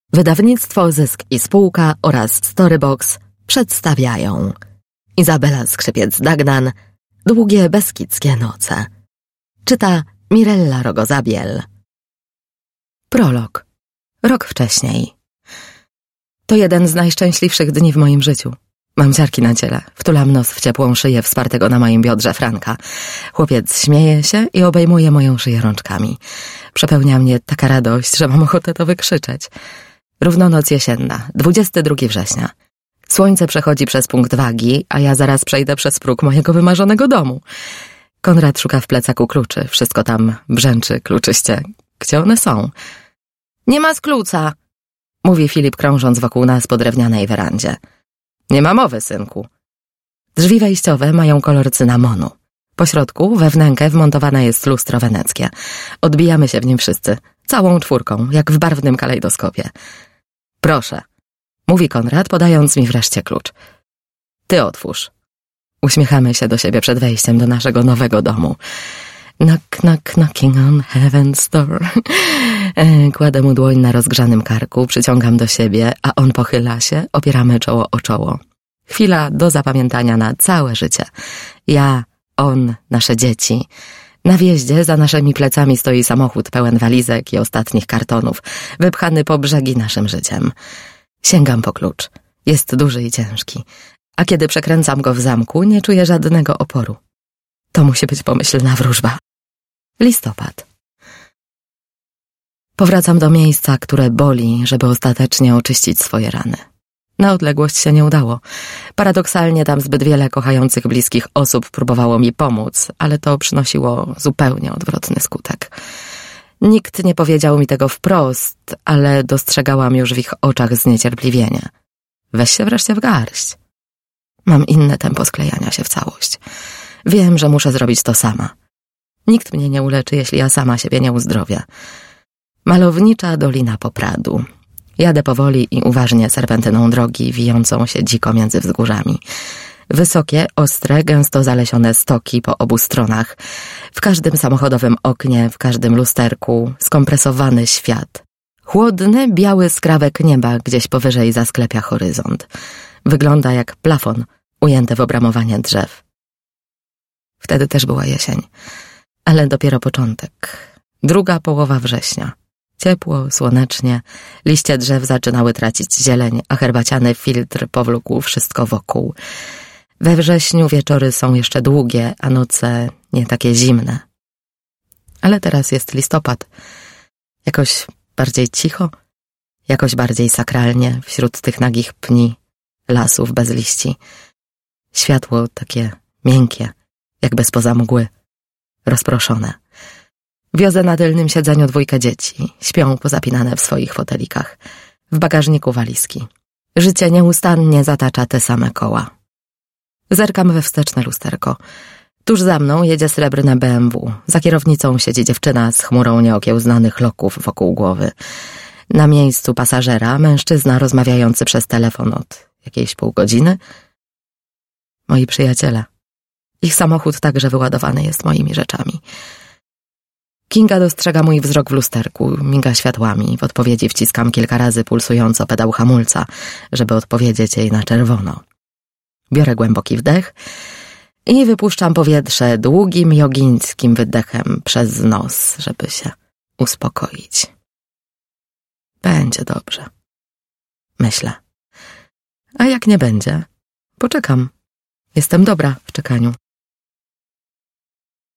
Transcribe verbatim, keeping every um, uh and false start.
Wydawnictwo Zysk i Spółka oraz Storybox przedstawiają Izabela Skrzypiec-Dagnan, Długie beskidzkie noce. Czyta Mirella Rogozabiel. Prolog. Rok wcześniej. To jeden z najszczęśliwszych dni w moim życiu. Mam ciarki na ciele, wtulam nos w ciepłą szyję wspartego na moim biodrze Franka. Chłopiec śmieje się i obejmuje moją szyję rączkami. Przepełnia mnie taka radość, że mam ochotę to wykrzyczeć. Równo noc jesienna, dwudziestego drugiego września. Słońce przechodzi przez punkt wagi, a ja zaraz przejdę przez próg mojego wymarzonego domu. Konrad szuka w plecaku kluczy, wszystko tam brzęczy kluczyście. Gdzie one są? Nie ma skluca, mówi Filip, krążąc wokół nas po drewnianej werandzie. Nie ma mowy, synku. Drzwi wejściowe mają kolor cynamonu. Po środku, we wnękę, wmontowane jest lustro weneckie. Odbijamy się w nim wszyscy, całą czwórką, jak w barwnym kalejdoskopie. Proszę, mówi Konrad, podając mi wreszcie klucz. Ty otwórz. Uśmiechamy się do siebie przed wejściem do naszego nowego domu. Knock, knock, knocking on heaven's door. Kładę mu dłoń na rozgrzanym karku, przyciągam do siebie, a on pochyla się, opieramy czoło o czoło. Chwila do zapamiętania na całe życie. Ja, on, nasze dzieci. Na wjeździe za naszymi plecami stoi samochód pełen walizek i ostatnich kartonów, wypchany po brzegi naszym życiem. Sięgam po klucz. Jest duży i ciężki. A kiedy przekręcam go w zamku, nie czuję żadnego oporu. To musi być pomyślna wróżba. Listopad. Powracam do miejsca, które boli, żeby ostatecznie oczyścić swoje rany. Na odległość się nie udało. Paradoksalnie tam zbyt wiele kochających bliskich osób próbowało mi pomóc, ale to przynosiło zupełnie odwrotny skutek. Nikt nie powiedział mi tego wprost, ale dostrzegałam już w ich oczach zniecierpliwienie. Weź się wreszcie w garść. Mam inne tempo sklejania się w całość. Wiem, że muszę zrobić to sama. Nikt mnie nie uleczy, jeśli ja sama siebie nie uzdrowię. Malownicza Dolina Popradu. Jadę powoli i uważnie serpentyną drogi, wijącą się dziko między wzgórzami. Wysokie, ostre, gęsto zalesione stoki po obu stronach. W każdym samochodowym oknie, w każdym lusterku skompresowany świat. Chłodny, biały skrawek nieba gdzieś powyżej zasklepia horyzont. Wygląda jak plafon ujęty w obramowanie drzew. Wtedy też była jesień, ale dopiero początek. Druga połowa września. Ciepło, słonecznie, liście drzew zaczynały tracić zieleń, a herbaciany filtr powlókł wszystko wokół. We wrześniu wieczory są jeszcze długie, a noce nie takie zimne. Ale teraz jest listopad. Jakoś bardziej cicho, jakoś bardziej sakralnie wśród tych nagich pni, lasów bez liści. Światło takie miękkie, jakby spoza mgły, rozproszone. Wiozę na tylnym siedzeniu dwójkę dzieci. Śpią pozapinane w swoich fotelikach. W bagażniku walizki. Życie nieustannie zatacza te same koła. Zerkam we wsteczne lusterko. Tuż za mną jedzie srebrne B M W. Za kierownicą siedzi dziewczyna z chmurą nieokiełznanych loków wokół głowy. Na miejscu pasażera mężczyzna rozmawiający przez telefon od jakiejś pół godziny. Moi przyjaciele. Ich samochód także wyładowany jest moimi rzeczami. Kinga dostrzega mój wzrok w lusterku, miga światłami. W odpowiedzi wciskam kilka razy pulsująco pedał hamulca, żeby odpowiedzieć jej na czerwono. Biorę głęboki wdech i wypuszczam powietrze długim, jogińskim wydechem przez nos, żeby się uspokoić. Będzie dobrze. Myślę. A jak nie będzie, poczekam. Jestem dobra w czekaniu.